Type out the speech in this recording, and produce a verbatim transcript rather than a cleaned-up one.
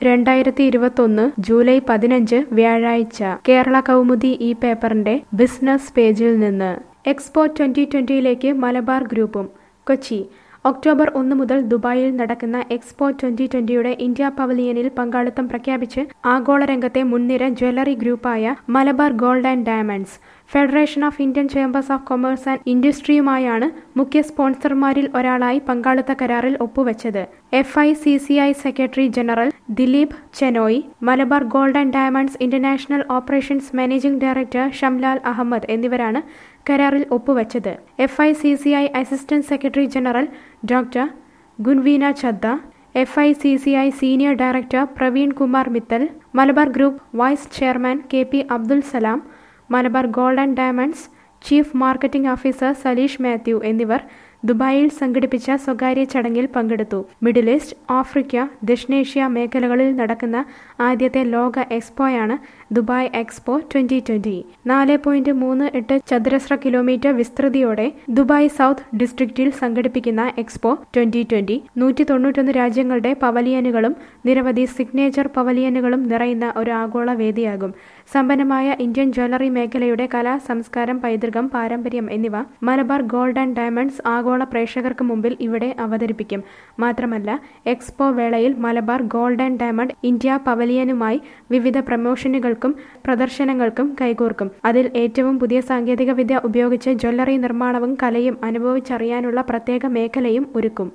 രണ്ടായിരത്തി ഇരുപത്തൊന്ന് ജൂലൈ പതിനഞ്ച് വ്യാഴാഴ്ച കേരള കൗമുദി ഈ പേപ്പറിന്റെ ബിസിനസ് പേജിൽ നിന്ന് എക്സ്പോ ട്വന്റി ട്വന്റിയിലേക്ക് മലബാർ ഗ്രൂപ്പും കൊച്ചി ഒക്ടോബർ ഒന്ന് മുതൽ ദുബായിൽ നടക്കുന്ന എക്സ്പോ ട്വന്റി ട്വന്റിയുടെ ഇന്ത്യ പവലിയനിൽ പങ്കാളിത്തം പ്രഖ്യാപിച്ച് ആഗോള രംഗത്തെ മുൻനിര ജ്വല്ലറി ഗ്രൂപ്പായ Malabar gold and diamonds federation of Indian chambers of commerce and ഇൻഡസ്ട്രിയുമായാണ് മുഖ്യ സ്പോൺസർമാരിൽ ഒരാളായി പങ്കാളിത്ത കരാറിൽ ഒപ്പുവെച്ചത്. F I C C I secretary general Dilip Chenoy, Malabar gold and diamonds international operations managing director Shamlal Ahmed എന്നിവരാണ് കരാറിൽ ഒപ്പുവെച്ചത്. F I C C I assistant secretary general doctor Gunveena Chadha, F I C C I senior director Praveen Kumar Mittal, Malabar group vice chairman K P Abdul Salam, Malabar gold and diamonds chief marketing officer Saleesh Mathew എന്നിവർ ദുബായിൽ സംഘടിപ്പിച്ച സ്വകാര്യ ചടങ്ങിൽ പങ്കെടുത്തു. Middle east, Africa, ദക്ഷിണേഷ്യ മേഖലകളിൽ നടക്കുന്ന ആദ്യത്തെ ലോക എക്സ്പോയാണ് ദുബായ് എക്സ്പോ ട്വന്റി ട്വന്റി. നാല് പോയിന്റ് മൂന്ന് എട്ട് ചതുരശ്ര കിലോമീറ്റർ വിസ്തൃതിയോടെ ദുബായ് സൗത്ത് ഡിസ്ട്രിക്റ്റിൽ സംഘടിപ്പിക്കുന്ന എക്സ്പോ ട്വന്റി ട്വന്റി നൂറ്റി തൊണ്ണൂറ്റൊന്ന് രാജ്യങ്ങളുടെ പവലിയനുകളും നിരവധി സിഗ്നേച്ചർ പവലിയനുകളും നിറയുന്ന ഒരു ആഗോള വേദിയാകും. സമ്പന്നമായ ഇന്ത്യൻ ജ്വല്ലറി മേഖലയുടെ കലാ, സംസ്കാരം, പൈതൃകം, പാരമ്പര്യം എന്നിവ മലബാർ ഗോൾഡ് ആൻഡ് ഡയമണ്ട്സ് ആഗോള പ്രേക്ഷകർക്ക് മുമ്പിൽ ഇവിടെ അവതരിപ്പിക്കും. മാത്രമല്ല, എക്സ്പോ വേളയിൽ Malabar gold and diamond India പവലിയനുമായി വിവിധ പ്രമോഷനുകൾക്കും പ്രദർശനങ്ങൾക്കും കൈകോർക്കും. അതിൽ ഏറ്റവും പുതിയ സാങ്കേതിക വിദ്യ ഉപയോഗിച്ച് ജ്വല്ലറി നിർമ്മാണവും കലയും അനുഭവിച്ചറിയാനുള്ള പ്രത്യേക മേഖലയും ഒരുക്കും.